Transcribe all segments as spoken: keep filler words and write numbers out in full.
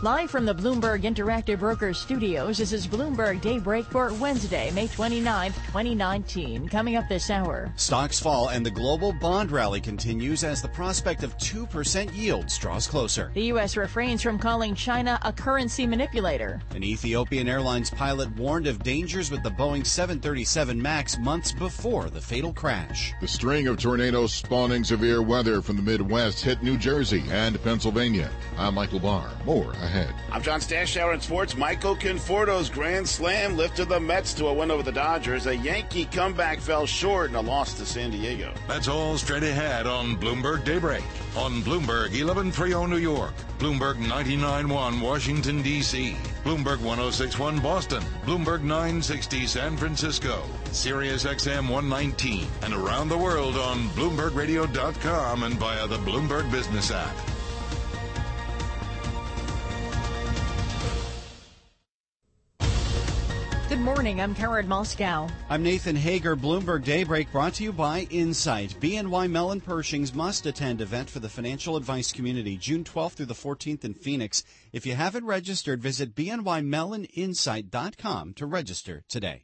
Live from the Bloomberg Interactive Brokers Studios, this is Bloomberg Daybreak for Wednesday, May twenty-ninth, twenty nineteen. Coming up this hour. Stocks fall and the global bond rally continues as the prospect of two percent yields draws closer. The U S refrains from calling China a currency manipulator. An Ethiopian Airlines pilot warned of dangers with the Boeing seven thirty-seven MAX months before the fatal crash. The string of tornadoes spawning severe weather from the Midwest hit New Jersey and Pennsylvania. I'm Michael Barr. More ahead. I'm John Stashower in sports. Michael Conforto's grand slam lifted the Mets to a win over the Dodgers. A Yankee comeback fell short in a loss to San Diego. That's all straight ahead on Bloomberg Daybreak. On Bloomberg eleven thirty New York, Bloomberg ninety-nine point one Washington, D C, Bloomberg one oh six point one Boston, Bloomberg nine sixty San Francisco, Sirius X M one nineteen, and around the world on Bloomberg Radio dot com and via the Bloomberg Business app. Good morning, I'm Karen Moscow. I'm Nathan Hager. Bloomberg Daybreak brought to you by Insight. B N Y Mellon Pershing's must-attend event for the financial advice community, June twelfth through the fourteenth in Phoenix. If you haven't registered, visit b n y mellon insight dot com to register today.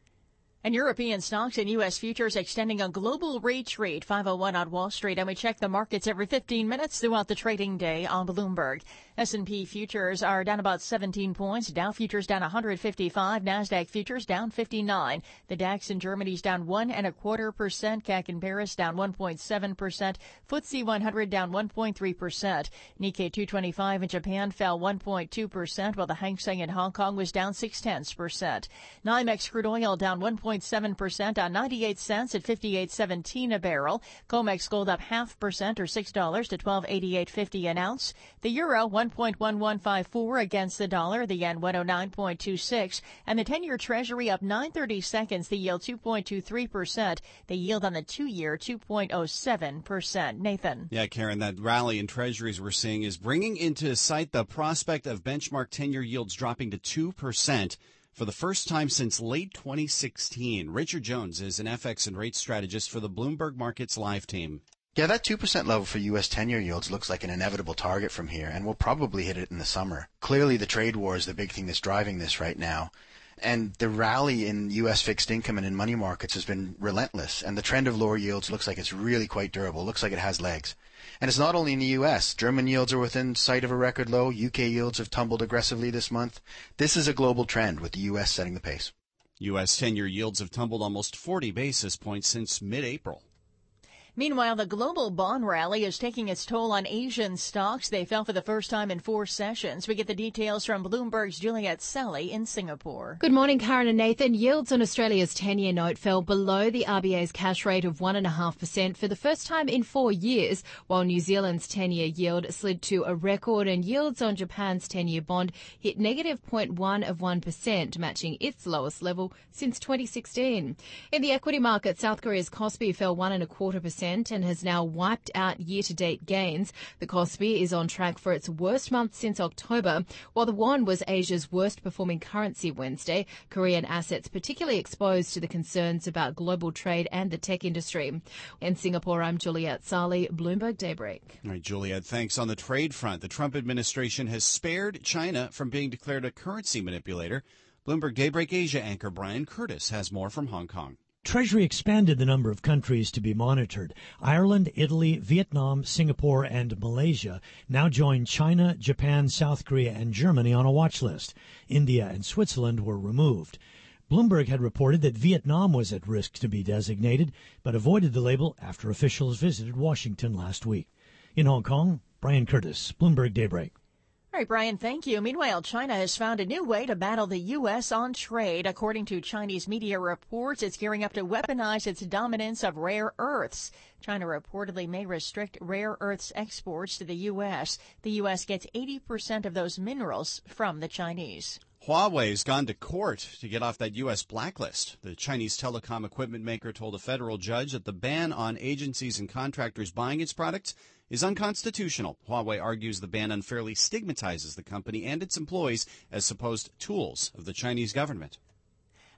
And European stocks and U S futures extending a global retreat, five oh one on Wall Street. And we check the markets every fifteen minutes throughout the trading day on Bloomberg. S and P futures are down about seventeen points. Dow futures down one hundred fifty-five. NASDAQ futures down fifty-nine. The DAX in Germany's down one and a quarter percent. C A C in Paris down one point seven percent. F T S E one hundred down one point three percent. Nikkei two twenty-five in Japan fell one point two percent, while the Hang Seng in Hong Kong was down six tenths percent. NYMEX crude oil down one point seven percent on ninety-eight cents at fifty-eight seventeen a barrel. COMEX gold up half percent or six dollars to twelve eighty-eight fifty an ounce. The euro one point one one five four against the dollar. The yen one oh nine point two six. And the ten-year treasury up nine thirty seconds. The yield two point two three percent. The yield on the two-year two point oh seven percent. Nathan. Yeah, Karen, that rally in treasuries we're seeing is bringing into sight the prospect of benchmark ten-year yields dropping to two percent. For the first time since late twenty sixteen. Richard Jones is an F X and rate strategist for the Bloomberg Markets Live team. Yeah, that two percent level for U S ten-year yields looks like an inevitable target from here, and we'll probably hit it in the summer. Clearly, the trade war is the big thing that's driving this right now. And the rally in U S fixed income and in money markets has been relentless, and the trend of lower yields looks like it's really quite durable, looks like it has legs. And it's not only in the U S. German yields are within sight of a record low. U K yields have tumbled aggressively this month. This is a global trend, with the U S setting the pace. U S ten-year yields have tumbled almost forty basis points since mid-April. Meanwhile, the global bond rally is taking its toll on Asian stocks. They fell for the first time in four sessions. We get the details from Bloomberg's Juliet Sally in Singapore. Good morning, Karen and Nathan. Yields on Australia's ten-year note fell below the R B A's cash rate of one point five percent for the first time in four years, while New Zealand's ten-year yield slid to a record, and yields on Japan's ten-year bond hit negative zero point one of one percent, matching its lowest level since twenty sixteen. In the equity market, South Korea's Kospi fell one and a quarter percent and has now wiped out year-to-date gains. The Kospi is on track for its worst month since October, while the won was Asia's worst-performing currency Wednesday. Korean assets particularly exposed to the concerns about global trade and the tech industry. In Singapore, I'm Juliet Sali, Bloomberg Daybreak. All right, Juliet, thanks. On the trade front, the Trump administration has spared China from being declared a currency manipulator. Bloomberg Daybreak Asia anchor Brian Curtis has more from Hong Kong. Treasury expanded the number of countries to be monitored. Ireland, Italy, Vietnam, Singapore, and Malaysia now join China, Japan, South Korea, and Germany on a watch list. India and Switzerland were removed. Bloomberg had reported that Vietnam was at risk to be designated, but avoided the label after officials visited Washington last week. In Hong Kong, Brian Curtis, Bloomberg Daybreak. All right, Brian, thank you. Meanwhile, China has found a new way to battle the U S on trade. According to Chinese media reports, it's gearing up to weaponize its dominance of rare earths. China reportedly may restrict rare earths exports to the U S. The U S gets eighty percent of those minerals from the Chinese. Huawei's gone to court to get off that U S blacklist. The Chinese telecom equipment maker told a federal judge that the ban on agencies and contractors buying its products is unconstitutional. Huawei argues the ban unfairly stigmatizes the company and its employees as supposed tools of the Chinese government.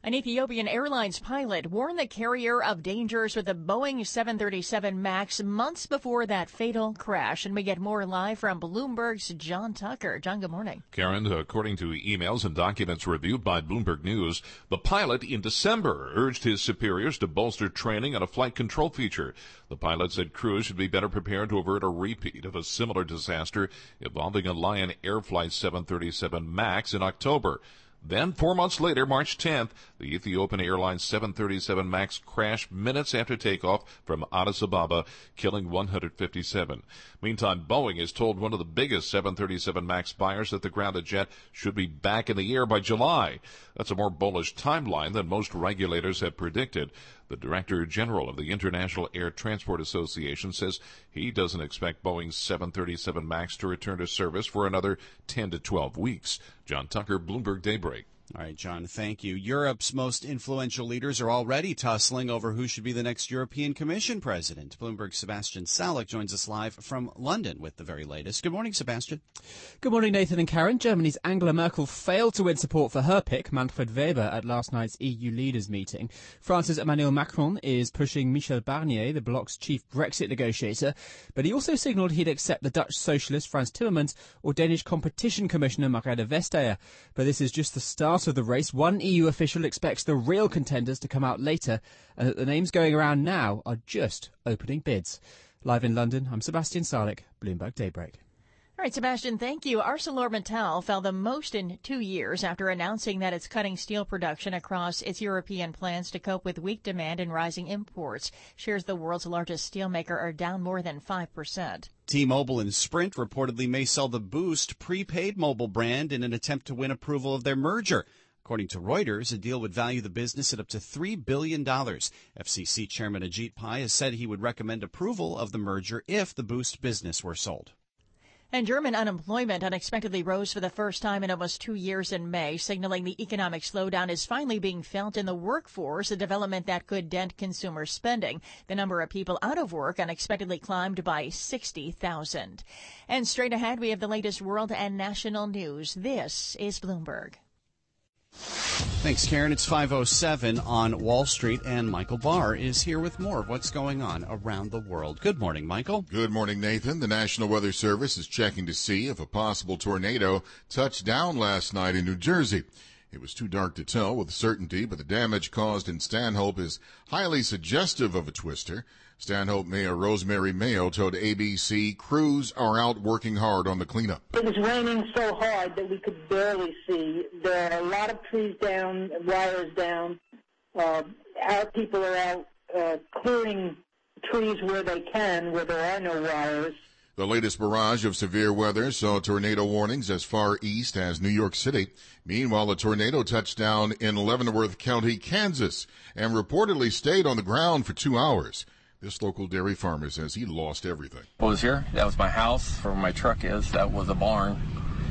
An Ethiopian Airlines pilot warned the carrier of dangers with a Boeing seven thirty-seven MAX months before that fatal crash. And we get more live from Bloomberg's John Tucker. John, good morning. Karen, according to emails and documents reviewed by Bloomberg News, the pilot in December urged his superiors to bolster training on a flight control feature. The pilot said crews should be better prepared to avert a repeat of a similar disaster involving a Lion Air Flight seven thirty-seven MAX in October. Then, four months later, March tenth, the Ethiopian Airlines seven thirty-seven MAX crashed minutes after takeoff from Addis Ababa, killing one hundred fifty-seven. Meantime, Boeing has told one of the biggest seven thirty-seven MAX buyers that the grounded jet should be back in the air by July. That's a more bullish timeline than most regulators have predicted. The Director General of the International Air Transport Association says he doesn't expect Boeing's seven thirty-seven MAX to return to service for another ten to twelve weeks. John Tucker, Bloomberg Daybreak. All right, John, thank you. Europe's most influential leaders are already tussling over who should be the next European Commission president. Bloomberg's Sebastian Salek joins us live from London with the very latest. Good morning, Sebastian. Good morning, Nathan and Karen. Germany's Angela Merkel failed to win support for her pick, Manfred Weber, at last night's E U leaders meeting. France's Emmanuel Macron is pushing Michel Barnier, the bloc's chief Brexit negotiator, but he also signalled he'd accept the Dutch socialist Frans Timmermans or Danish competition commissioner Margrethe Vestager. But this is just the start of the race. One E U official expects the real contenders to come out later, and that the names going around now are just opening bids. Live in London, I'm Sebastian Salek, Bloomberg Daybreak. All right, Sebastian, thank you. ArcelorMittal fell the most in two years after announcing that it's cutting steel production across its European plants to cope with weak demand and rising imports. Shares the world's largest steelmaker are down more than five percent. T-Mobile and Sprint reportedly may sell the Boost prepaid mobile brand in an attempt to win approval of their merger. According to Reuters, a deal would value the business at up to three billion dollars. F C C Chairman Ajit Pai has said he would recommend approval of the merger if the Boost business were sold. And German unemployment unexpectedly rose for the first time in almost two years in May, signaling the economic slowdown is finally being felt in the workforce, a development that could dent consumer spending. The number of people out of work unexpectedly climbed by sixty thousand. And straight ahead, we have the latest world and national news. This is Bloomberg. Thanks, Karen. It's five oh seven on Wall Street, and Michael Barr is here with more of what's going on around the world. Good morning, Michael. Good morning, Nathan. The National Weather Service is checking to see if a possible tornado touched down last night in New Jersey. It was too dark to tell with certainty, but the damage caused in Stanhope is highly suggestive of a twister. Stanhope Mayor Rosemary Mayo told A B C crews are out working hard on the cleanup. It was raining so hard that we could barely see. There are a lot of trees down, wires down. Uh, our people are out uh, clearing trees where they can, where there are no wires. The latest barrage of severe weather saw tornado warnings as far east as New York City. Meanwhile, a tornado touched down in Leavenworth County, Kansas, and reportedly stayed on the ground for two hours. This local dairy farmer says he lost everything. I was here. That was my house. Where my truck is, that was a barn.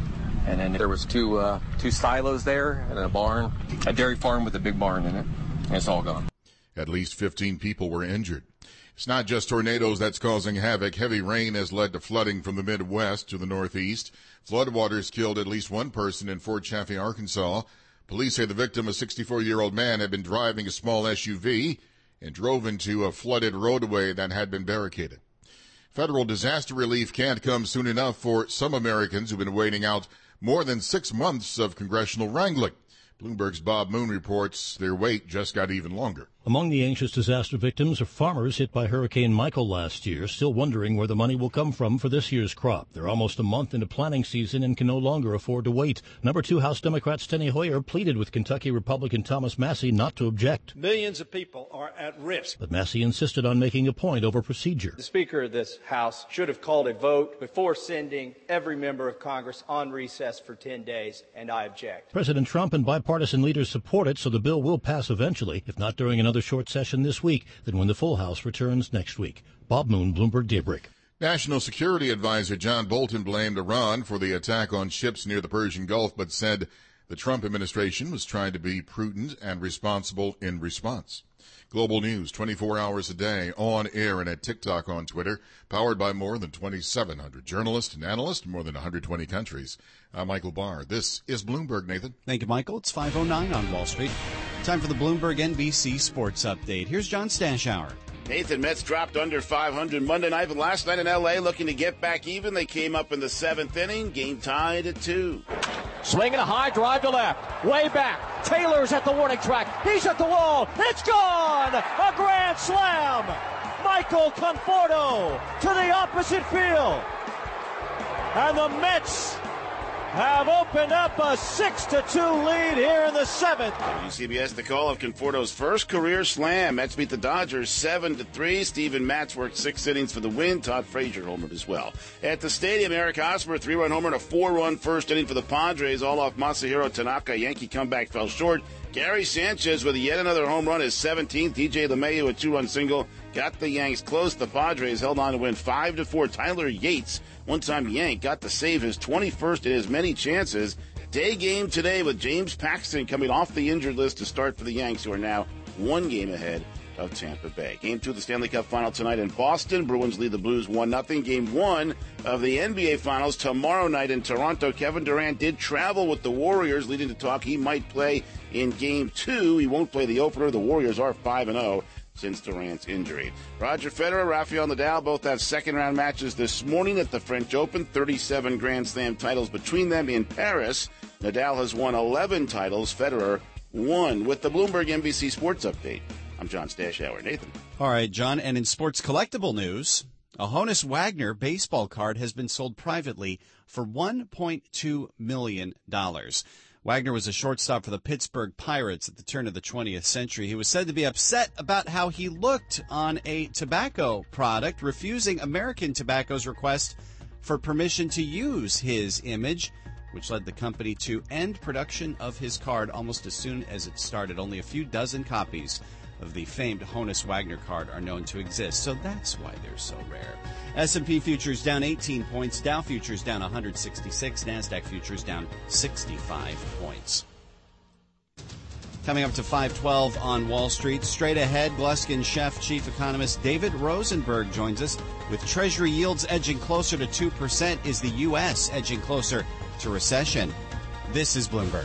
And then there was two uh, two silos there and a barn. A dairy farm with a big barn in it. And it's all gone. At least fifteen people were injured. It's not just tornadoes that's causing havoc. Heavy rain has led to flooding from the Midwest to the Northeast. Floodwaters killed at least one person in Fort Chaffee, Arkansas. Police say the victim, a sixty-four-year-old man, had been driving a small S U V and drove into a flooded roadway that had been barricaded. Federal disaster relief can't come soon enough for some Americans who've been waiting out more than six months of congressional wrangling. Bloomberg's Bob Moon reports their wait just got even longer. Among the anxious disaster victims are farmers hit by Hurricane Michael last year, still wondering where the money will come from for this year's crop. They're almost a month into planting season and can no longer afford to wait. Number two House Democrat Steny Hoyer pleaded with Kentucky Republican Thomas Massie not to object. Millions of people are at risk. But Massie insisted on making a point over procedure. The Speaker of this House should have called a vote before sending every member of Congress on recess for ten days, and I object. President Trump and bipartisan leaders support it, so the bill will pass eventually, if not during another short session this week, then when the full House returns next week. Bob Moon, Bloomberg Daybreak. National Security Advisor John Bolton blamed Iran for the attack on ships near the Persian Gulf, but said the Trump administration was trying to be prudent and responsible in response. Global News, twenty-four hours a day, on air and at TikTok, on Twitter, powered by more than twenty-seven hundred journalists and analysts in more than one hundred twenty countries. I'm Michael Barr. This is Bloomberg, Nathan. Thank you, Michael. It's five oh nine on Wall Street. Time for the Bloomberg N B C Sports Update. Here's John Stashower. Nathan, Mets dropped under five hundred Monday night, but last night in L A looking to get back even. They came up in the seventh inning, game tied at two. Swinging a high drive to left, way back. Taylor's at the warning track. He's at the wall. It's gone! A grand slam! Michael Conforto to the opposite field. And the Mets have opened up a six to two lead here in the seventh. U C B S the call of Conforto's first career slam. Mets beat the Dodgers seven to three. Steven Matz worked six innings for the win. Todd Frazier homered as well. At the stadium, Eric Hosmer, three-run homer and a four-run first inning for the Padres, all off Masahiro Tanaka. Yankee comeback fell short. Gary Sanchez with yet another home run, his seventeenth. D J LeMahieu, a two-run single, got the Yanks close. The Padres held on to win five to four. Tyler Yates, one-time Yank, got to save his twenty-first in as many chances. Day game today with James Paxton coming off the injured list to start for the Yanks, who are now one game ahead of Tampa Bay. Game two of the Stanley Cup Final tonight in Boston. Bruins lead the Blues one nothing. Game one of the N B A Finals tomorrow night in Toronto. Kevin Durant did travel with the Warriors, leading to talk he might play in Game two. He won't play the opener. The Warriors are five and oh since Durant's injury. Roger Federer, Rafael Nadal both have second-round matches this morning at the French Open. thirty-seven Grand Slam titles between them in Paris. Nadal has won eleven titles. Federer one. With the Bloomberg N B C Sports Update, I'm John Stashower. Nathan. All right, John. And in sports collectible news, a Honus Wagner baseball card has been sold privately for one point two million dollars. Wagner was a shortstop for the Pittsburgh Pirates at the turn of the twentieth century. He was said to be upset about how he looked on a tobacco product, refusing American Tobacco's request for permission to use his image, which led the company to end production of his card almost as soon as it started. Only a few dozen copies of the famed Honus Wagner card are known to exist, so that's why they're so rare. S and P futures down eighteen points, Dow futures down one hundred sixty-six, NASDAQ futures down sixty-five points. Coming up to five twelve on Wall Street, straight ahead, Gluskin Chef Chief Economist David Rosenberg joins us with Treasury yields edging closer to two percent. Is the U S edging closer to recession? This is Bloomberg.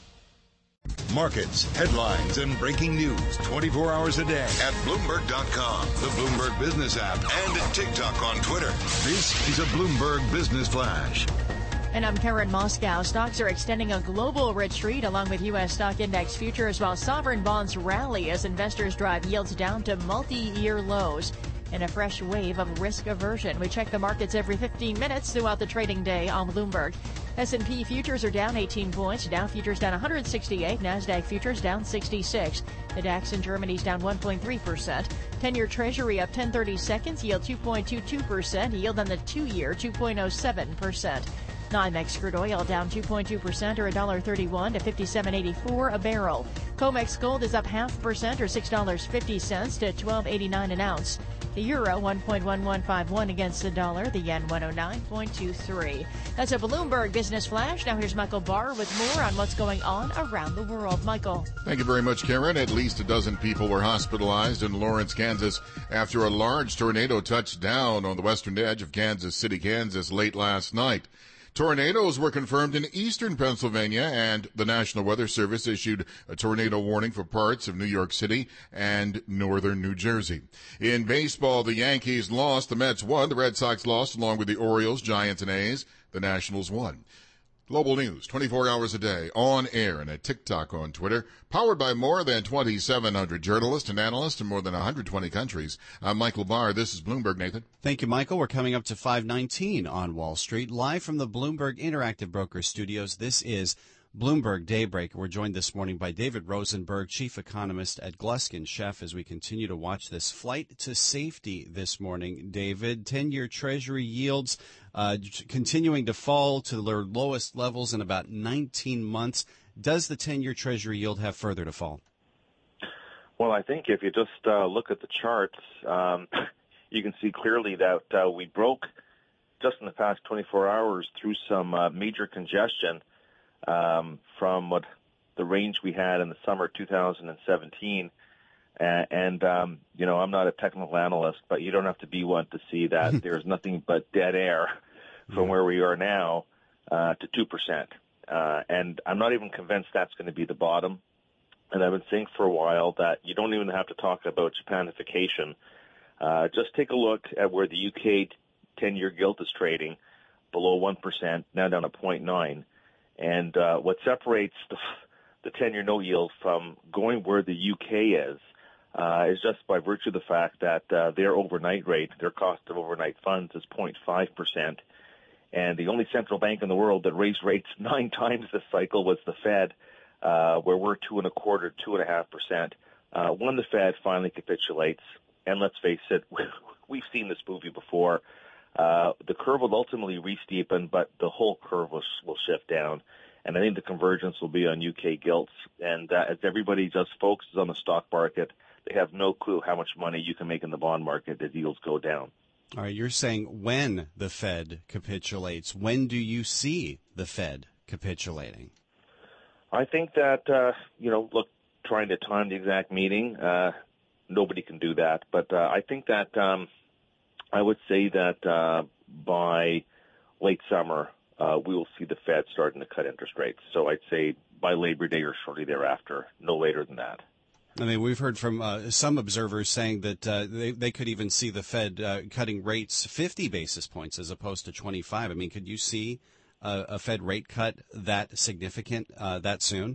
Markets, headlines, and breaking news twenty-four hours a day at Bloomberg dot com, the Bloomberg Business app, and at TikTok on Twitter. This is a Bloomberg Business Flash. And I'm Karen Moscow. Stocks are extending a global retreat along with U S stock index futures, while sovereign bonds rally as investors drive yields down to multi-year lows in a fresh wave of risk aversion. We check the markets every fifteen minutes throughout the trading day on Bloomberg. S and P futures are down eighteen points. Dow futures down one hundred sixty-eight. NASDAQ futures down sixty-six. The DAX in Germany is down one point three percent. ten-year Treasury up ten thirty seconds. Yield two point two two percent. Yield on the two-year two point oh seven percent. NYMEX crude oil down two point two percent or one dollar thirty-one to fifty-seven eighty-four a barrel. COMEX gold is up half percent or six dollars and fifty cents to twelve eighty-nine an ounce. The euro one point one one five one against the dollar. The yen one oh nine point two three. That's a Bloomberg Business Flash. Now here's Michael Barr with more on what's going on around the world. Michael. Thank you very much, Karen. At least a dozen people were hospitalized in Lawrence, Kansas after a large tornado touched down on the western edge of Kansas City, Kansas late last night. Tornadoes were confirmed in eastern Pennsylvania, and the National Weather Service issued a tornado warning for parts of New York City and northern New Jersey. In baseball, the Yankees lost, the Mets won, the Red Sox lost, along with the Orioles, Giants, and A's. The Nationals won. Global News, twenty-four hours a day, on air and at TikTok, on Twitter, powered by more than twenty-seven hundred journalists and analysts in more than one hundred twenty countries. I'm Michael Barr. This is Bloomberg, Nathan. Thank you, Michael. We're coming up to five nineteen on Wall Street, live from the Bloomberg Interactive Brokers Studios. This is Bloomberg Daybreak. We're joined this morning by David Rosenberg, chief economist at Gluskin Chef, as we continue to watch this flight to safety this morning. David, ten-year Treasury yields uh, continuing to fall to their lowest levels in about nineteen months. Does the ten-year Treasury yield have further to fall? Well, I think if you just uh, look at the charts, um, you can see clearly that uh, we broke just in the past twenty-four hours through some uh, major congestion um, from what the range we had in the summer two thousand seventeen. Uh, and, um, you know, I'm not a technical analyst, but you don't have to be one to see that there's nothing but dead air from where we are now uh, to two percent. Uh, and I'm not even convinced that's going to be the bottom. And I've been saying for a while that you don't even have to talk about Japanification. Uh, just take a look at where the U K ten-year gilt is trading, below one percent, now down to zero point nine. And uh, what separates the, the ten-year note yield from going where the U K is uh, is just by virtue of the fact that uh, their overnight rate, their cost of overnight funds is zero point five percent. And the only central bank in the world that raised rates nine times this cycle was the Fed, uh, where we're two and a quarter, two and a half percent. Uh, when the Fed finally capitulates, and let's face it, we've seen this movie before, uh, the curve will ultimately re-steepen, but the whole curve will, will shift down. And I think the convergence will be on U K gilts. And uh, as everybody just focuses on the stock market, they have no clue how much money you can make in the bond market as yields go down. All right, you're saying when the Fed capitulates. When do you see the Fed capitulating? I think that, uh, you know, look, trying to time the exact meeting, uh, nobody can do that. But uh, I think that um, I would say that uh, by late summer, uh, we will see the Fed starting to cut interest rates. So I'd say by Labor Day or shortly thereafter, no later than that. I mean, we've heard from uh, some observers saying that uh, they, they could even see the Fed uh, cutting rates fifty basis points as opposed to twenty-five. I mean, could you see a, a Fed rate cut that significant uh, that soon?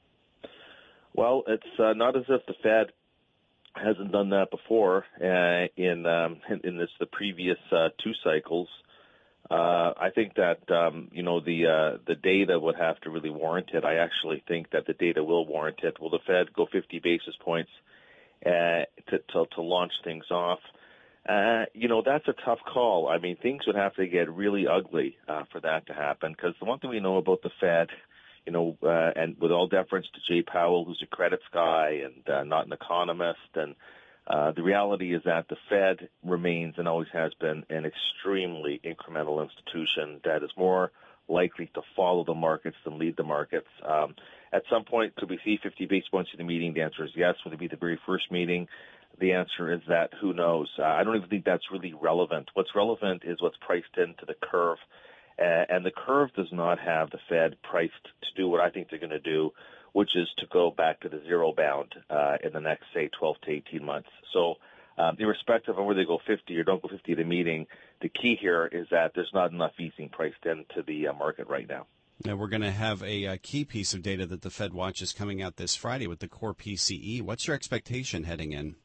Well, it's uh, not as if the Fed hasn't done that before uh, in, um, in in this the previous uh, two cycles. Uh, I think that um, you know the uh, the data would have to really warrant it. I actually think that the data will warrant it. Will the Fed go fifty basis points uh, to, to to launch things off? Uh, you know, that's a tough call. I mean, things would have to get really ugly uh, for that to happen. Because the one thing we know about the Fed, you know, uh, and with all deference to Jay Powell, who's a credits guy and uh, not an economist, and Uh, the reality is that the Fed remains and always has been an extremely incremental institution that is more likely to follow the markets than lead the markets. Um, at some point, could we see fifty basis points in the meeting? The answer is yes. Would it be the very first meeting? The answer is that who knows? Uh, I don't even think that's really relevant. What's relevant is what's priced into the curve. Uh, and the curve does not have the Fed priced to do what I think they're going to do, which is to go back to the zero bound uh, in the next, say, twelve to eighteen months. So um, irrespective of whether they go fifty or don't go fifty at a meeting, the key here is that there's not enough easing priced into the uh, market right now. Now, we're going to have a, a key piece of data that the Fed watches coming out this Friday with the core P C E. What's your expectation heading in?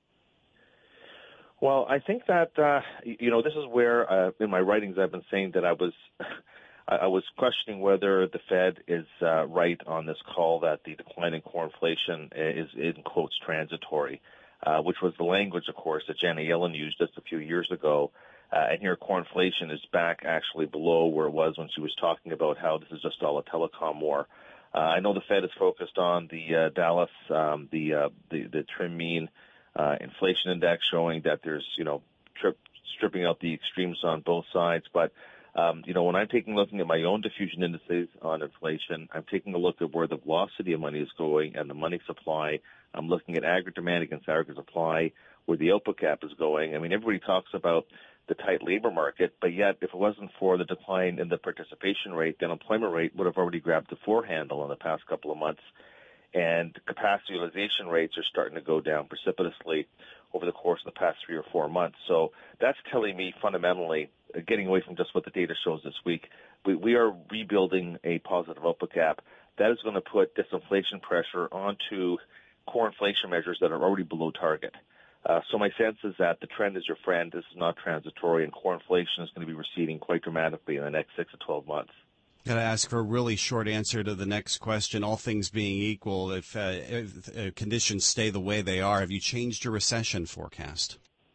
Well, I think that, uh, you know, this is where uh, in my writings I've been saying that I was I was questioning whether the Fed is uh, right on this call that the decline in core inflation is, in quotes, transitory, uh, which was the language, of course, that Janet Yellen used just a few years ago. Uh, and here core inflation is back actually below where it was when she was talking about how this is just all a telecom war. Uh, I know the Fed is focused on the uh, Dallas, um, the, uh, the the trim mean uh, inflation index showing that there's, you know, trip, stripping out the extremes on both sides. But Um, you know, when I'm taking looking at my own diffusion indices on inflation, I'm taking a look at where the velocity of money is going and the money supply. I'm looking at aggregate demand against aggregate supply, where the output gap is going. I mean, everybody talks about the tight labor market, but yet if it wasn't for the decline in the participation rate, the unemployment rate would have already grabbed the floor handle in the past couple of months. And capacity utilization rates are starting to go down precipitously over the course of the past three or four months. So that's telling me fundamentally, getting away from just what the data shows this week, we, we are rebuilding a positive output gap. That is going to put disinflation pressure onto core inflation measures that are already below target. Uh, so my sense is that the trend is your friend. This is not transitory, and core inflation is going to be receding quite dramatically in the next six to twelve months. Got to ask for a really short answer to the next question. All things being equal, if, uh, if uh, conditions stay the way they are, have you changed your recession forecast?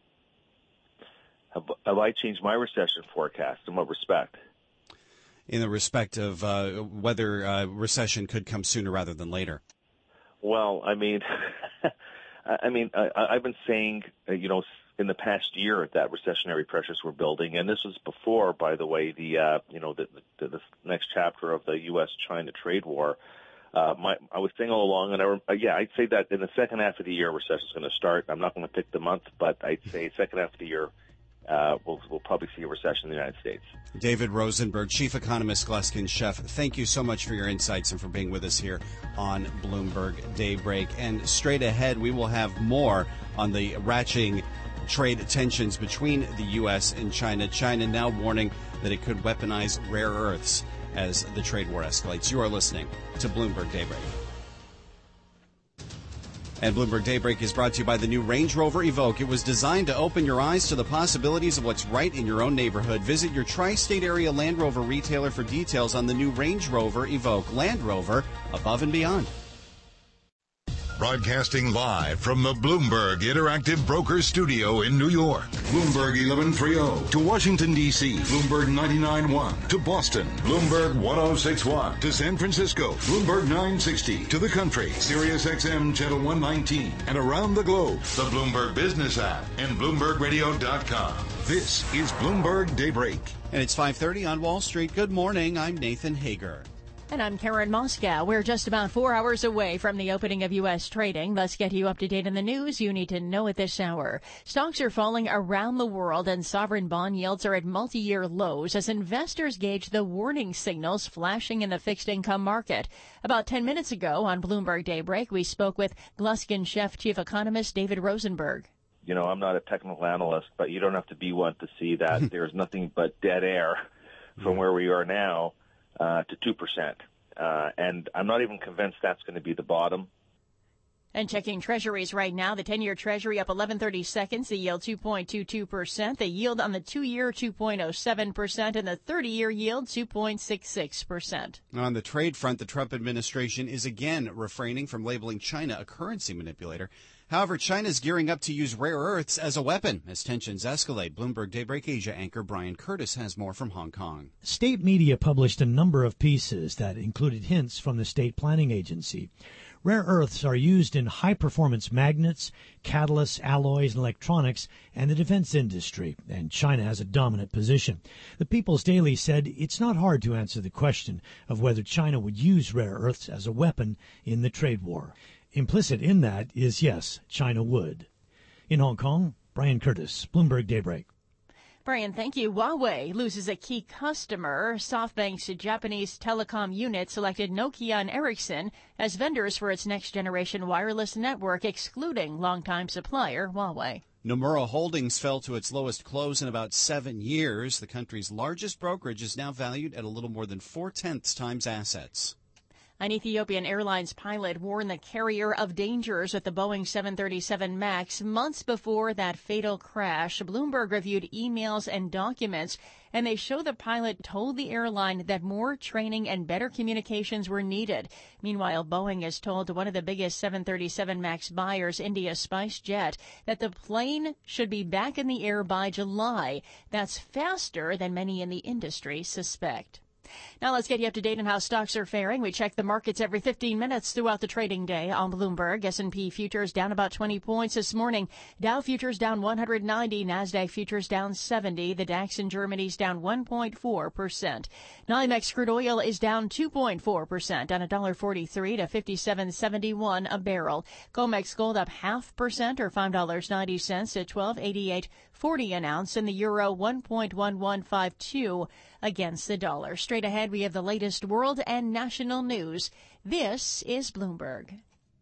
Have, have I changed my recession forecast? In what respect? In the respect of uh, whether uh, recession could come sooner rather than later. Well, I mean, I mean, I, I've been saying, uh, you know, in the past year that recessionary pressures were building, and this was before, by the way, the uh, you know the, the, the next chapter of the U S China trade war. Uh, my, I was saying all along, and I, uh, yeah, I'd say that in the second half of the year, recession is going to start. I'm not going to pick the month, but I'd say second half of the year, uh, we'll, we'll probably see a recession in the United States. David Rosenberg, Chief Economist, Gluskin Sheff, thank you so much for your insights and for being with us here on Bloomberg Daybreak. And straight ahead, we will have more on the ratcheting trade tensions between the U S and China. China now warning that it could weaponize rare earths as the trade war escalates. You are listening to Bloomberg Daybreak. And Bloomberg Daybreak is brought to you by the new Range Rover Evoque. It was designed to open your eyes to the possibilities of what's right in your own neighborhood. Visit your tri-state area Land Rover retailer for details on the new Range Rover Evoque. Land Rover, above and beyond. Broadcasting live from the Bloomberg Interactive Brokers Studio in New York. Bloomberg eleven thirty to Washington, D C Bloomberg ninety-nine point one to Boston. Bloomberg ten sixty-one to San Francisco. Bloomberg nine sixty to the country. Sirius X M Channel one nineteen. And around the globe, the Bloomberg Business app and Bloomberg Radio dot com. This is Bloomberg Daybreak. And it's five thirty on Wall Street. Good morning. I'm Nathan Hager. And I'm Karen Moscow. We're just about four hours away from the opening of U S trading. Let's get you up to date on the news you need to know at this hour. Stocks are falling around the world and sovereign bond yields are at multi-year lows as investors gauge the warning signals flashing in the fixed income market. About ten minutes ago on Bloomberg Daybreak, we spoke with Gluskin Sheff Chief Economist David Rosenberg. You know, I'm not a technical analyst, but you don't have to be one to see that there's nothing but dead air from where we are now Uh, to two percent. Uh, and I'm not even convinced that's going to be the bottom. And checking treasuries right now, the ten-year treasury up eleven thirty seconds, the yield two point two two percent, the yield on the two-year two point oh seven percent, and the thirty-year yield two point six six percent. On the trade front, the Trump administration is again refraining from labeling China a currency manipulator. However, China is gearing up to use rare earths as a weapon as tensions escalate. Bloomberg Daybreak Asia anchor Brian Curtis has more from Hong Kong. State media published a number of pieces that included hints from the state planning agency. Rare earths are used in high-performance magnets, catalysts, alloys, and electronics, and the defense industry, and China has a dominant position. The People's Daily said it's not hard to answer the question of whether China would use rare earths as a weapon in the trade war. Implicit in that is, yes, China would. In Hong Kong, Brian Curtis, Bloomberg Daybreak. Brian, thank you. Huawei loses a key customer. SoftBank's Japanese telecom unit selected Nokia and Ericsson as vendors for its next-generation wireless network, excluding longtime supplier Huawei. Nomura Holdings fell to its lowest close in about seven years. The country's largest brokerage is now valued at a little more than four-tenths times assets. An Ethiopian Airlines pilot warned the carrier of dangers with the Boeing seven thirty-seven MAX months before that fatal crash. Bloomberg reviewed emails and documents, and they show the pilot told the airline that more training and better communications were needed. Meanwhile, Boeing has told one of the biggest seven thirty-seven MAX buyers, India SpiceJet, that the plane should be back in the air by July. That's faster than many in the industry suspect. Now let's get you up to date on how stocks are faring. We check the markets every fifteen minutes throughout the trading day on Bloomberg. S and P futures down about twenty points this morning. Dow futures down one hundred ninety. NASDAQ futures down seventy. The DAX in Germany's down one point four percent. NYMEX crude oil is down two point four percent on one dollar forty-three to fifty-seven seventy-one a barrel. COMEX gold up half percent or five dollars and ninety cents at twelve eighty-eight forty an ounce, and the euro one point one one five two against the dollar. Straight ahead, we have the latest world and national news. This is Bloomberg.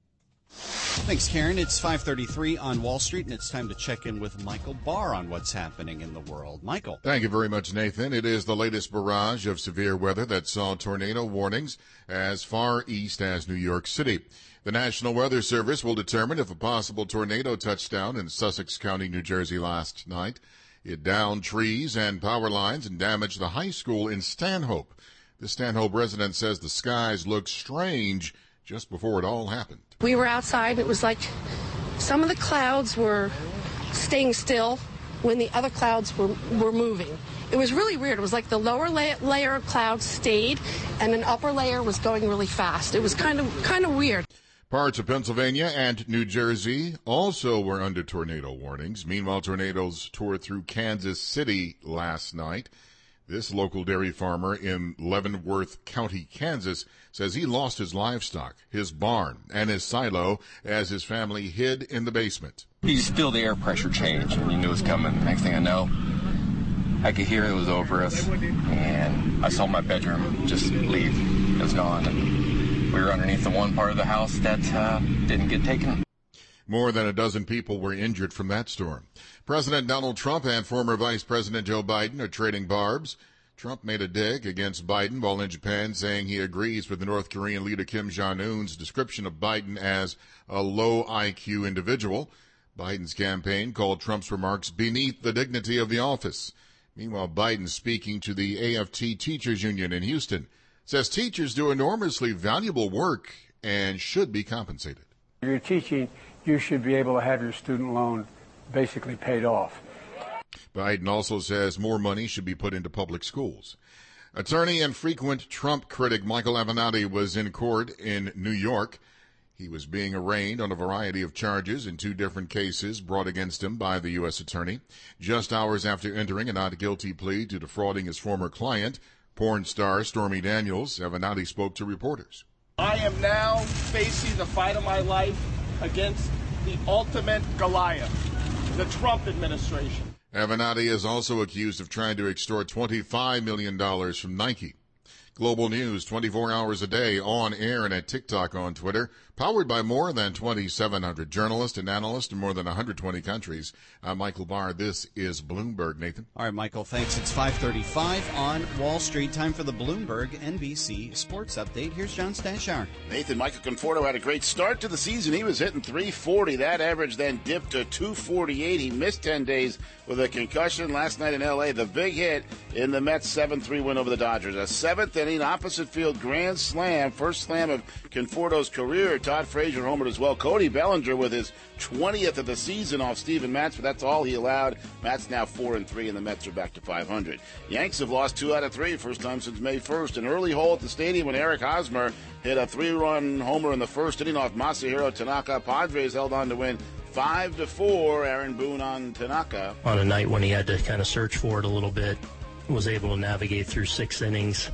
Thanks, Karen. It's five thirty-three on Wall Street, and it's time to check in with Michael Barr on what's happening in the world. Michael. Thank you very much, Nathan. It is the latest barrage of severe weather that saw tornado warnings as far east as New York City. The National Weather Service will determine if a possible tornado touched down in Sussex County, New Jersey last night. It downed trees and power lines and damaged the high school in Stanhope. The Stanhope resident says the skies looked strange just before it all happened. We were outside. It was like some of the clouds were staying still when the other clouds were, were moving. It was really weird. It was like the lower la- layer of clouds stayed and an upper layer was going really fast. It was kind of kind of weird. Parts of Pennsylvania and New Jersey also were under tornado warnings. Meanwhile, tornadoes tore through Kansas City last night. This local dairy farmer in Leavenworth County, Kansas, says he lost his livestock, his barn, and his silo as his family hid in the basement. You just feel the air pressure change, and you knew it was coming. Next thing I know, I could hear it was over us, and I saw my bedroom just leave. It was gone. And we were underneath the one part of the house that uh, didn't get taken. More than a dozen people were injured from that storm. President Donald Trump and former Vice President Joe Biden are trading barbs. Trump made a dig against Biden while in Japan, saying he agrees with the North Korean leader Kim Jong-un's description of Biden as a low I Q individual. Biden's campaign called Trump's remarks beneath the dignity of the office. Meanwhile, Biden, speaking to the A F T Teachers Union in Houston, says teachers do enormously valuable work and should be compensated. You're teaching, you should be able to have your student loan basically paid off. Biden also says more money should be put into public schools. Attorney and frequent Trump critic Michael Avenatti was in court in New York. He was being arraigned on a variety of charges in two different cases brought against him by the U S attorney. Just hours after entering a not guilty plea to defrauding his former client, porn star Stormy Daniels, Avenatti spoke to reporters. I am now facing the fight of my life against the ultimate Goliath, the Trump administration. Avenatti is also accused of trying to extort twenty-five million dollars from Nike. Global News, twenty-four hours a day, on air and at TikTok, on Twitter, powered by more than twenty-seven hundred journalists and analysts in more than one hundred twenty countries. I'm Michael Barr. This is Bloomberg. Nathan. All right, Michael, thanks. It's five thirty-five on Wall Street. Time for the Bloomberg N B C Sports Update. Here's John Stashauer. Nathan, Michael Conforto had a great start to the season. He was hitting three forty. That average then dipped to two forty-eight. He missed ten days with a concussion last night in L A. The big hit in the Mets' seven three win over the Dodgers. A seventh inning opposite field grand slam. First slam of Conforto's career. Todd Frazier homered as well. Cody Bellinger with his twentieth of the season off Steven Matz, but that's all he allowed. Matz now four and three, and the Mets are back to five hundred. Yanks have lost two out of three, first time since May first. An early hole at the stadium when Eric Hosmer hit a three-run homer in the first inning off Masahiro Tanaka. Padres held on to win five to four. Aaron Boone on Tanaka. On a night when he had to kind of search for it a little bit, was able to navigate through six innings,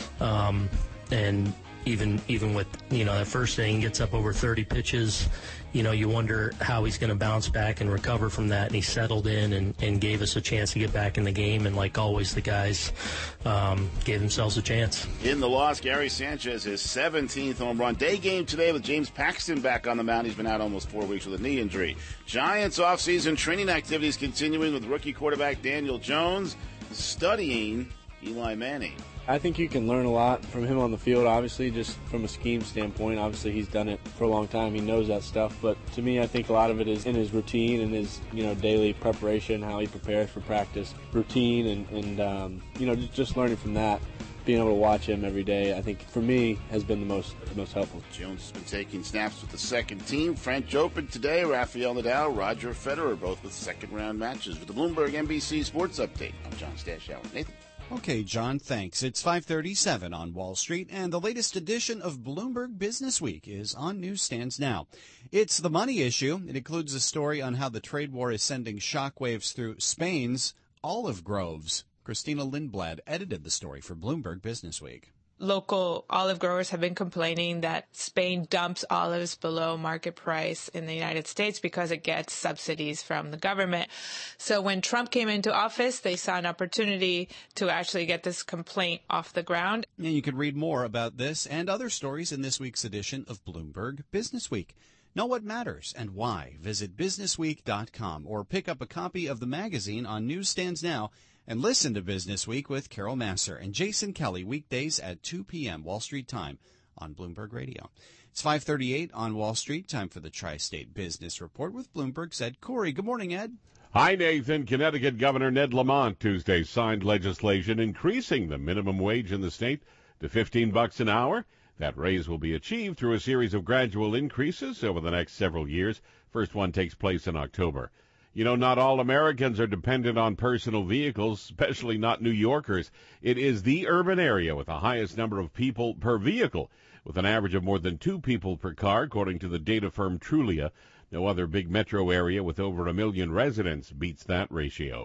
um, and even even with, you know, that first inning, gets up over thirty pitches. You know, you wonder how he's going to bounce back and recover from that, and he settled in and, and gave us a chance to get back in the game, and like always, the guys um, gave themselves a chance. In the loss, Gary Sanchez, his seventeenth home run. Day game today with James Paxton back on the mound. He's been out almost four weeks with a knee injury. Giants offseason training activities continuing with rookie quarterback Daniel Jones studying Eli Manning. I think you can learn a lot from him on the field, obviously, just from a scheme standpoint. Obviously, he's done it for a long time. He knows that stuff. But to me, I think a lot of it is in his routine and his, you know, daily preparation, how he prepares for practice, routine, and, and um, you know, just, just learning from that. Being able to watch him every day, I think, for me, has been the most the most helpful. Jones has been taking snaps with the second team. Frank Jopin today, Rafael Nadal, Roger Federer, both with second-round matches. With the Bloomberg N B C Sports Update, I'm John Stashauer. Nathan. Okay, John, thanks. It's five thirty-seven on Wall Street, and the latest edition of Bloomberg Business Week is on newsstands now. It's the money issue. It includes a story on how the trade war is sending shockwaves through Spain's olive groves. Christina Lindblad edited the story for Bloomberg Business Week. Local olive growers have been complaining that Spain dumps olives below market price in the United States because it gets subsidies from the government. So when Trump came into office, they saw an opportunity to actually get this complaint off the ground. And you can read more about this and other stories in this week's edition of Bloomberg Business Week. Know what matters and why. Visit business week dot com or pick up a copy of the magazine on newsstands now. And listen to Business Week with Carol Masser and Jason Kelly weekdays at two p.m. Wall Street time on Bloomberg Radio. It's five thirty-eight on Wall Street. Time for the Tri-State Business Report with Bloomberg's Ed Corey. Good morning, Ed. Hi, Nathan. Connecticut Governor Ned Lamont Tuesday signed legislation increasing the minimum wage in the state to fifteen bucks an hour. That raise will be achieved through a series of gradual increases over the next several years. First one takes place in October. You know, not all Americans are dependent on personal vehicles, especially not New Yorkers. It is the urban area with the highest number of people per vehicle, with an average of more than two people per car, according to the data firm Trulia. No other big metro area with over a million residents beats that ratio.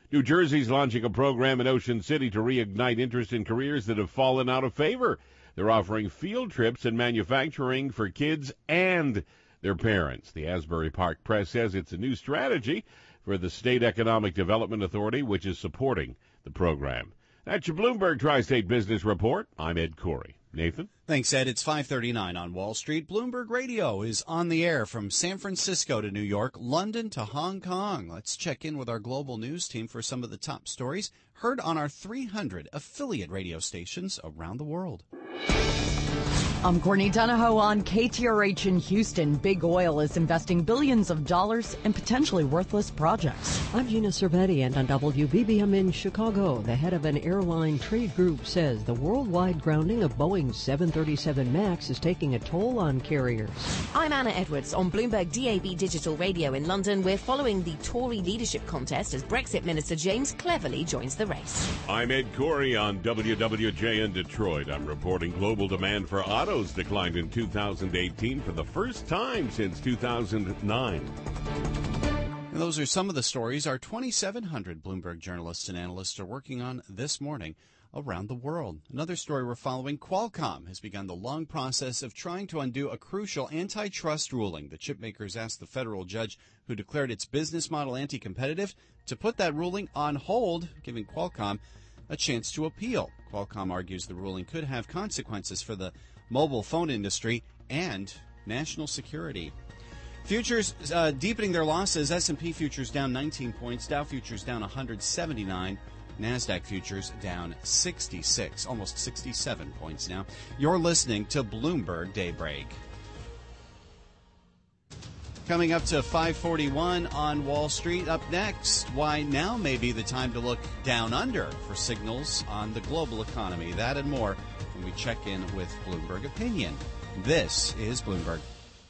New Jersey's launching a program in Ocean City to reignite interest in careers that have fallen out of favor. They're offering field trips and manufacturing for kids and their parents. The Asbury Park Press says it's a new strategy for the State Economic Development Authority, which is supporting the program. That's your Bloomberg Tri-State Business Report. I'm Ed Corey. Nathan? Thanks, Ed. It's five thirty-nine on Wall Street. Bloomberg Radio is on the air from San Francisco to New York, London to Hong Kong. Let's check in with our global news team for some of the top stories heard on our three hundred affiliate radio stations around the world. I'm Courtney Donahoe on K T R H in Houston. Big Oil is investing billions of dollars in potentially worthless projects. I'm Gina Cervetti, and on W B B M in Chicago, the head of an airline trade group says the worldwide grounding of Boeing's seven thirty-seven MAX is taking a toll on carriers. I'm Anna Edwards on Bloomberg D A B Digital Radio in London. We're following the Tory leadership contest as Brexit Minister James Cleverly joins the race. I'm Ed Corey on W W J in Detroit. I'm reporting global demand for autos declined in two thousand eighteen for the first time since two thousand nine. And those are some of the stories our twenty-seven hundred Bloomberg journalists and analysts are working on this morning around the world. Another story we're following, Qualcomm has begun the long process of trying to undo a crucial antitrust ruling. The chip makers asked the federal judge who declared its business model anti-competitive to put that ruling on hold, giving Qualcomm a chance to appeal. Qualcomm argues the ruling could have consequences for the mobile phone industry and national security. Futures uh, deepening their losses. S and P futures down nineteen points. Dow futures down one hundred seventy-nine. NASDAQ futures down sixty-six, almost sixty-seven points now. You're listening to Bloomberg Daybreak. Coming up to five forty-one on Wall Street. Up next, why now may be the time to look down under for signals on the global economy. That and more when we check in with Bloomberg Opinion. This is Bloomberg.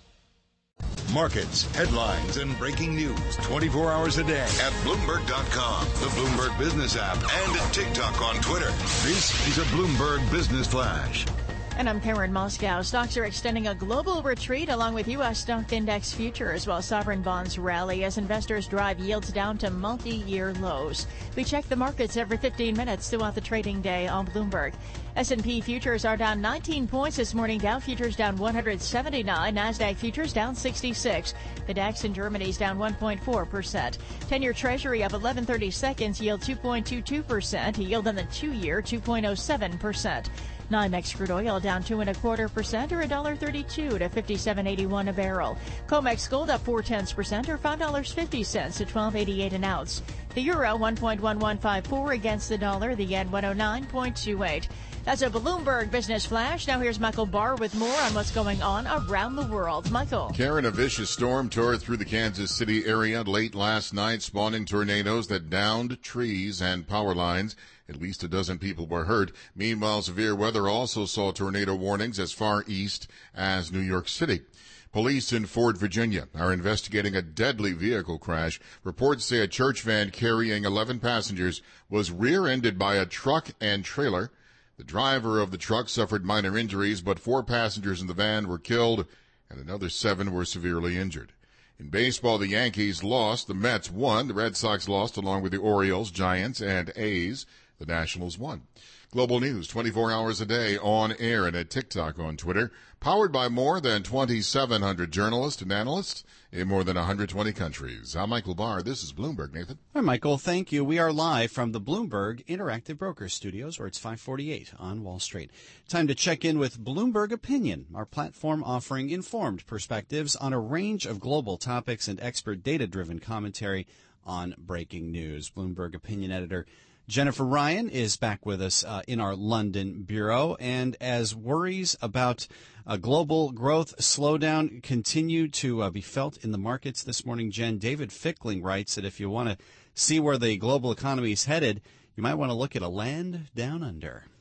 Markets, headlines, and breaking news twenty-four hours a day at Bloomberg dot com, the Bloomberg Business app, and at TikTok on Twitter. This is a Bloomberg Business Flash. And I'm Karen Moscow. Stocks are extending a global retreat along with U S stock index futures while sovereign bonds rally as investors drive yields down to multi-year lows. We check the markets every fifteen minutes throughout the trading day on Bloomberg. S and P futures are down nineteen points this morning. Dow futures down one hundred seventy-nine. NASDAQ futures down sixty-six. The DAX in Germany is down one point four percent. ten-year Treasury of eleven thirty seconds yield two point two two percent. Yield on the two-year two point oh seven percent. NYMEX crude oil down two and a quarter percent, or a dollar thirty-two to fifty-seven eighty-one a barrel. COMEX gold up four tenths percent, or five dollars fifty cents to twelve eighty-eight an ounce. The euro one point one one five four against the dollar. The yen one oh nine point two eight. That's a Bloomberg Business Flash. Now here's Michael Barr with more on what's going on around the world. Michael. Karen, a vicious storm tore through the Kansas City area late last night, spawning tornadoes that downed trees and power lines. At least a dozen people were hurt. Meanwhile, severe weather also saw tornado warnings as far east as New York City. Police in Fort Virginia are investigating a deadly vehicle crash. Reports say a church van carrying eleven passengers was rear-ended by a truck and trailer. The driver of the truck suffered minor injuries, but four passengers in the van were killed and another seven were severely injured. In baseball, the Yankees lost. The Mets won. The Red Sox lost along with the Orioles, Giants, and A's. The Nationals won. Global news twenty-four hours a day on air and at TikTok on Twitter. Powered by more than twenty-seven hundred journalists and analysts in more than one hundred twenty countries. I'm Michael Barr. This is Bloomberg. Nathan. Hi, Michael. Thank you. We are live from the Bloomberg Interactive Brokers Studios, where it's five forty-eight on Wall Street. Time to check in with Bloomberg Opinion, our platform offering informed perspectives on a range of global topics and expert data-driven commentary on breaking news. Bloomberg Opinion editor Jennifer Ryan is back with us uh, in our London bureau, and as worries about a global growth slowdown continue to uh, be felt in the markets this morning, Jen, David Fickling writes that if you want to see where the global economy is headed, you might want to look at a land down under.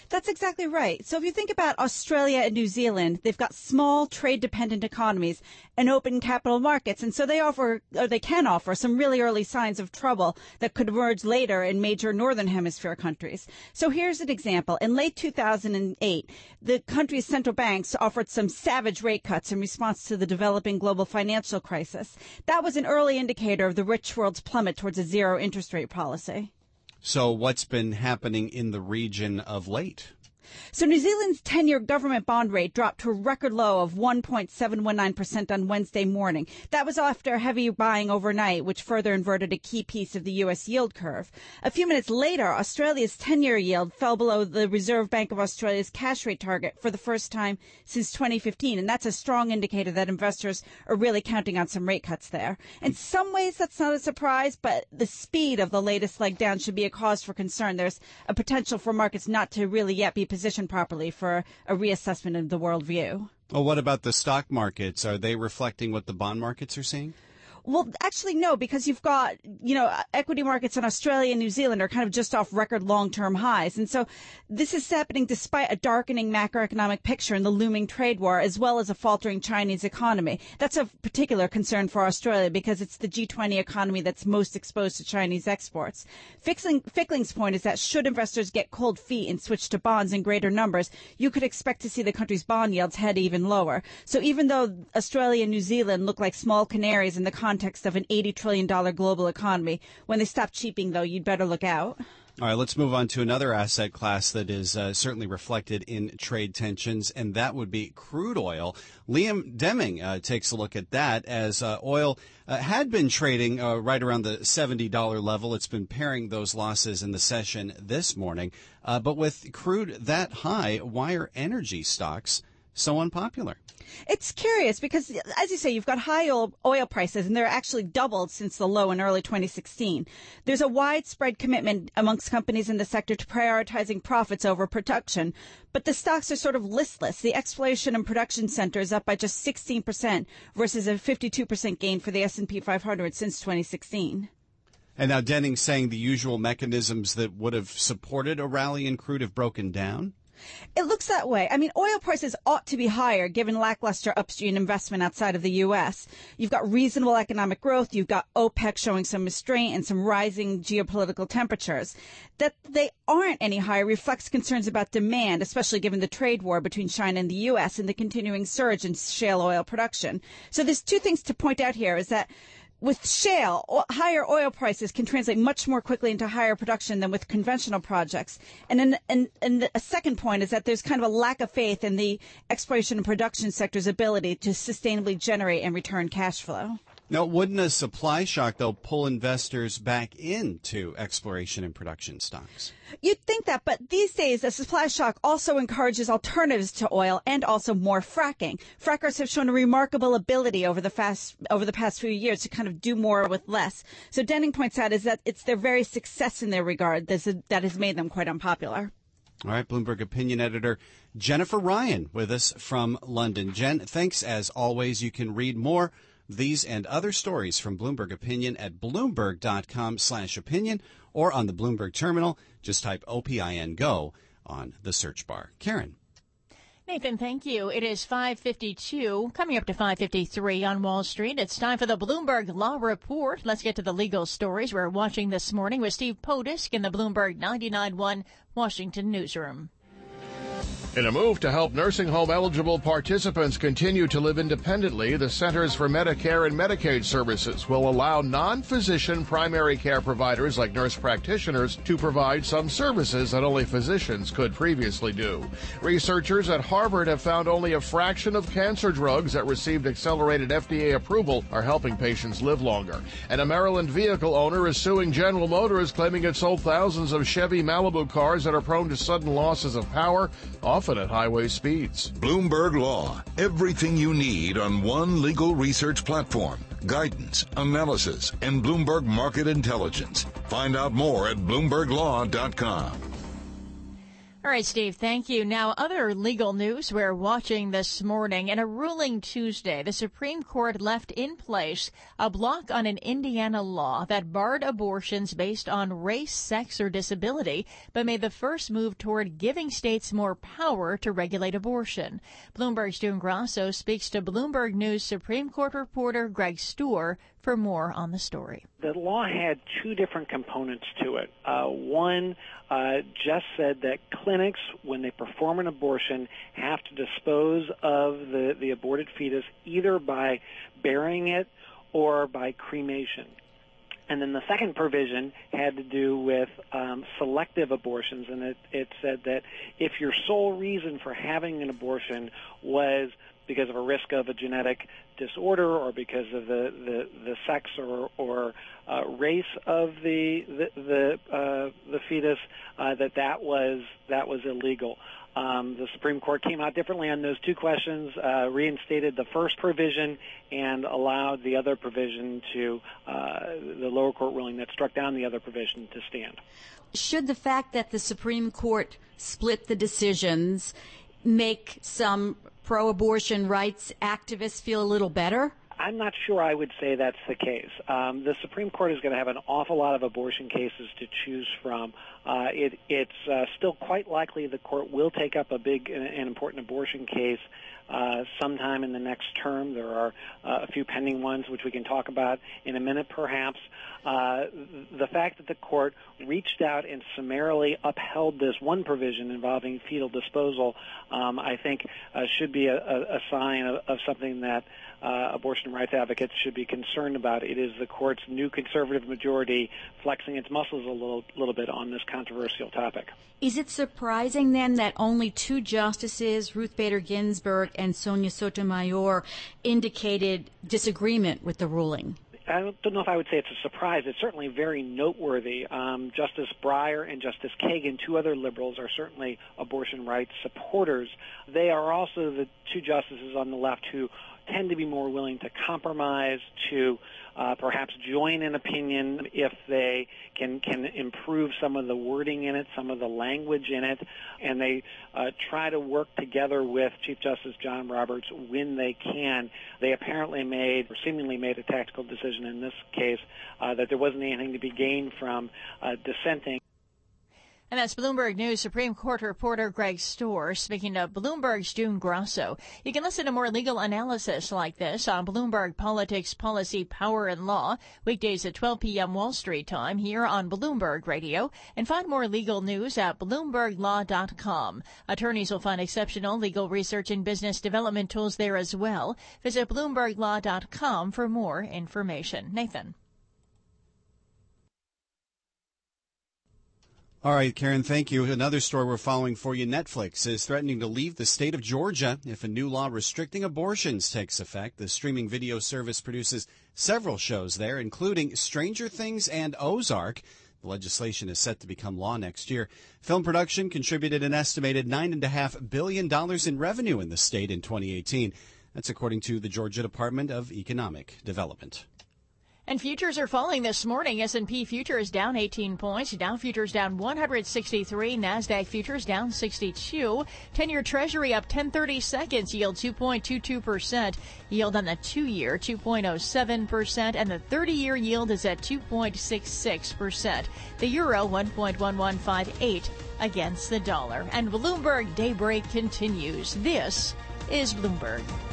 That's exactly right. So if you think about Australia and New Zealand, they've got small trade-dependent economies and open capital markets. And so they offer, or they can offer, some really early signs of trouble that could emerge later in major Northern Hemisphere countries. So here's an example. In late two thousand eight, the country's central banks offered some savage rate cuts in response to the developing global financial crisis. That was an early indicator of the rich world's plummet towards a zero interest rate policy. So what's been happening in the region of late? So New Zealand's ten-year government bond rate dropped to a record low of one point seven one nine percent on Wednesday morning. That was after heavy buying overnight, which further inverted a key piece of the U S yield curve. A few minutes later, Australia's ten-year yield fell below the Reserve Bank of Australia's cash rate target for the first time since twenty fifteen, and that's a strong indicator that investors are really counting on some rate cuts there. In some ways, that's not a surprise, but the speed of the latest leg down should be a cause for concern. There's a potential for markets not to really yet be positioned properly for a reassessment of the world view. Well, what about the stock markets? Are they reflecting what the bond markets are seeing? Well, actually, no, because you've got, you know, equity markets in Australia and New Zealand are kind of just off record long-term highs. And so this is happening despite a darkening macroeconomic picture in the looming trade war, as well as a faltering Chinese economy. That's of particular concern for Australia because it's the G twenty economy that's most exposed to Chinese exports. Fickling, Fickling's point is that should investors get cold feet and switch to bonds in greater numbers, you could expect to see the country's bond yields head even lower. So even though Australia and New Zealand look like small canaries in the context of an eighty trillion dollars global economy, when they stop cheaping, though, you'd better look out. All right, let's move on to another asset class that is uh, certainly reflected in trade tensions, and that would be crude oil. Liam Deming uh, takes a look at that as uh, oil uh, had been trading uh, right around the seventy dollars level. It's been paring those losses in the session this morning. Uh, but with crude that high, why are energy stocks so unpopular? It's curious because, as you say, you've got high oil, oil prices, and they're actually doubled since the low in early twenty sixteen. There's a widespread commitment amongst companies in the sector to prioritizing profits over production, but the stocks are sort of listless. The exploration and production sector is up by just sixteen percent versus a fifty-two percent gain for the S and P five hundred since twenty sixteen. And now Denning's saying the usual mechanisms that would have supported a rally in crude have broken down? It looks that way. I mean, oil prices ought to be higher given lackluster upstream investment outside of the U S. You've got reasonable economic growth. You've got OPEC showing some restraint and some rising geopolitical temperatures. That they aren't any higher reflects concerns about demand, especially given the trade war between China and the U S and the continuing surge in shale oil production. So there's two things to point out here is that with shale, higher oil prices can translate much more quickly into higher production than with conventional projects. And, in, and, and a second point is that there's kind of a lack of faith in the exploration and production sector's ability to sustainably generate and return cash flow. Now, wouldn't a supply shock, though, pull investors back into exploration and production stocks? You'd think that, but these days, a supply shock also encourages alternatives to oil and also more fracking. Frackers have shown a remarkable ability over the fast, over the past few years to kind of do more with less. So Denning points out is that it's their very success in their regard that has made them quite unpopular. All right, Bloomberg opinion editor Jennifer Ryan with us from London. Jen, thanks as always. You can read more these and other stories from Bloomberg Opinion at Bloomberg.com slash opinion or on the Bloomberg terminal. Just type O P I N GO on the search bar. Karen. Nathan, thank you. It is five fifty-two, coming up to five fifty-three on Wall Street. It's time for the Bloomberg Law Report. Let's get to the legal stories we're watching this morning with Steve Podisk in the Bloomberg ninety-nine point one Washington newsroom. In a move to help nursing home eligible participants continue to live independently, the Centers for Medicare and Medicaid Services will allow non-physician primary care providers like nurse practitioners to provide some services that only physicians could previously do. Researchers at Harvard have found only a fraction of cancer drugs that received accelerated F D A approval are helping patients live longer. And a Maryland vehicle owner is suing General Motors, claiming it sold thousands of Chevy Malibu cars that are prone to sudden losses of power, often at highway speeds. Bloomberg Law. Everything you need on one legal research platform. Guidance, analysis, and Bloomberg Market Intelligence. Find out more at Bloomberg Law dot com. All right, Steve, thank you. Now, other legal news we're watching this morning. In a ruling Tuesday, the Supreme Court left in place a block on an Indiana law that barred abortions based on race, sex, or disability, but made the first move toward giving states more power to regulate abortion. Bloomberg's June Grasso speaks to Bloomberg News Supreme Court reporter Greg Stohr for more on the story. The law had two different components to it. Uh, one uh, just said that clinics, when they perform an abortion, have to dispose of the, the aborted fetus either by burying it or by cremation. And then the second provision had to do with um, selective abortions, and it, it said that if your sole reason for having an abortion was because of a risk of a genetic disorder or because of the, the, the sex or, or uh, race of the the the, uh, the fetus, uh, that that was that was illegal. Um, the Supreme Court came out differently on those two questions, uh, reinstated the first provision, and allowed the other provision to uh, the lower court ruling that struck down the other provision to stand. Should the fact that the Supreme Court split the decisions make some pro-abortion rights activists feel a little better? I'm not sure I would say that's the case. Um, the Supreme Court is going to have an awful lot of abortion cases to choose from. Uh, it, it's uh, still quite likely the court will take up a big and important abortion case uh, sometime in the next term. There are uh, a few pending ones, which we can talk about in a minute, perhaps. Uh, the fact that the court reached out and summarily upheld this one provision involving fetal disposal, um, I think, uh, should be a, a, a sign of, of something that uh, abortion rights advocates should be concerned about. It is the court's new conservative majority flexing its muscles a little, little bit on this controversial topic. Is it surprising, then, that only two justices, Ruth Bader Ginsburg and Sonia Sotomayor, indicated disagreement with the ruling? I don't know if I would say it's a surprise. It's certainly very noteworthy. Um, Justice Breyer and Justice Kagan, two other liberals, are certainly abortion rights supporters. They are also the two justices on the left who tend to be more willing to compromise, to uh, perhaps join an opinion if they can can improve some of the wording in it, some of the language in it, and they uh, try to work together with Chief Justice John Roberts when they can. They apparently made, or seemingly made, a tactical decision in this case uh, that there wasn't anything to be gained from uh, dissenting. And that's Bloomberg News Supreme Court reporter Greg Stohr speaking to Bloomberg's June Grasso. You can listen to more legal analysis like this on Bloomberg Politics, Policy, Power, and Law, weekdays at twelve p.m. Wall Street time here on Bloomberg Radio, and find more legal news at bloomberg law dot com. Attorneys will find exceptional legal research and business development tools there as well. Visit bloomberg law dot com for more information. Nathan. All right, Karen, thank you. Another story we're following for you. Netflix is threatening to leave the state of Georgia if a new law restricting abortions takes effect. The streaming video service produces several shows there, including Stranger Things and Ozark. The legislation is set to become law next year. Film production contributed an estimated nine point five billion dollars in revenue in the state in twenty eighteen. That's according to the Georgia Department of Economic Development. And futures are falling this morning. S and P futures down eighteen points. Dow futures down one hundred sixty-three. NASDAQ futures down sixty-two. ten-year Treasury up ten thirty-seconds. Yield two point two two percent. Yield on the two-year two point oh seven percent. And the thirty-year yield is at two point six six percent. The euro one point one one five eight against the dollar. And Bloomberg Daybreak continues. This is Bloomberg.